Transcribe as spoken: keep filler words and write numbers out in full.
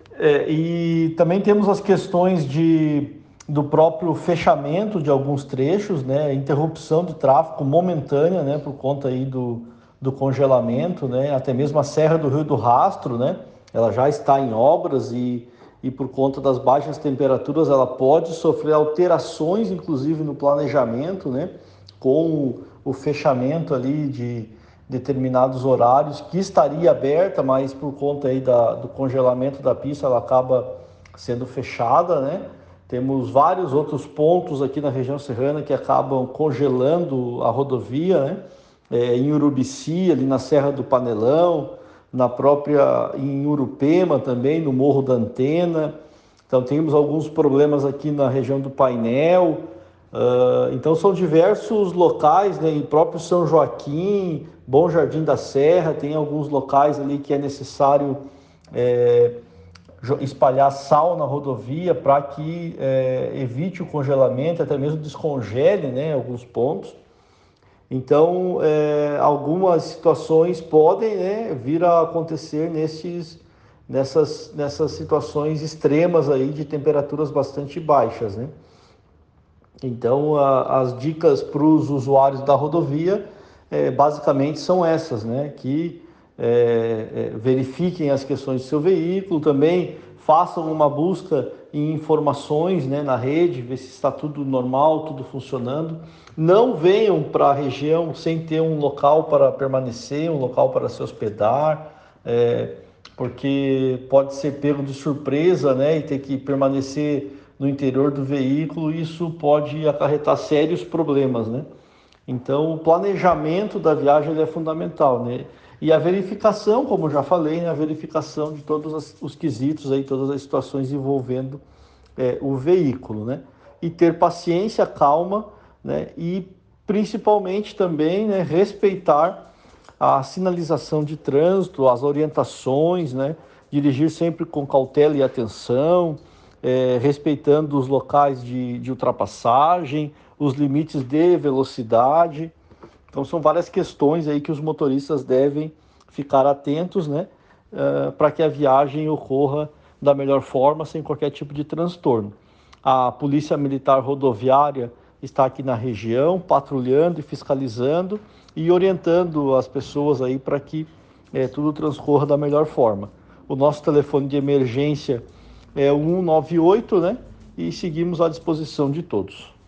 É, e também temos as questões de, do próprio fechamento de alguns trechos, né, interrupção de tráfego momentânea, né, por conta aí do, do congelamento, né, até mesmo a Serra do Rio do Rastro, né, ela já está em obras e, e por conta das baixas temperaturas ela pode sofrer alterações, inclusive no planejamento, né, com o fechamento ali de determinados horários que estaria aberta, mas por conta aí da, do congelamento da pista ela acaba sendo fechada, né? Temos vários outros pontos aqui na região serrana que acabam congelando a rodovia, né? É, em Urubici, ali na Serra do Panelão, na própria em Urupema também, no Morro da Antena. Então temos alguns problemas aqui na região do Painel. Uh, então são diversos locais, né, em próprio São Joaquim, Bom Jardim da Serra, tem alguns locais ali que é necessário é, espalhar sal na rodovia para que é, evite o congelamento, até mesmo descongele, né, alguns pontos. Então, é, algumas situações podem, né, vir a acontecer nesses, nessas, nessas situações extremas aí de temperaturas bastante baixas, né? Então, a, as dicas para os usuários da rodovia, é, basicamente são essas, né? Que é, é, verifiquem as questões do seu veículo, também façam uma busca em informações, né, na rede, ver se está tudo normal, tudo funcionando. Não venham para a região sem ter um local para permanecer, um local para se hospedar, é, porque pode ser pego de surpresa, né, e ter que permanecer no interior do veículo, isso pode acarretar sérios problemas, né? Então, o planejamento da viagem ele é fundamental, né? E a verificação, como já falei, né? A verificação de todos os quesitos, aí, todas as situações envolvendo é, o veículo, né? E ter paciência, calma, né? E principalmente também, né, respeitar a sinalização de trânsito, as orientações, né? Dirigir sempre com cautela e atenção, é, respeitando os locais de, de ultrapassagem, os limites de velocidade. Então são várias questões aí que os motoristas devem ficar atentos, né, uh, para que a viagem ocorra da melhor forma, sem qualquer tipo de transtorno. A Polícia Militar Rodoviária está aqui na região, patrulhando e fiscalizando e orientando as pessoas aí para que é, tudo transcorra da melhor forma. O nosso telefone de emergência é o um nove oito, né? E seguimos à disposição de todos.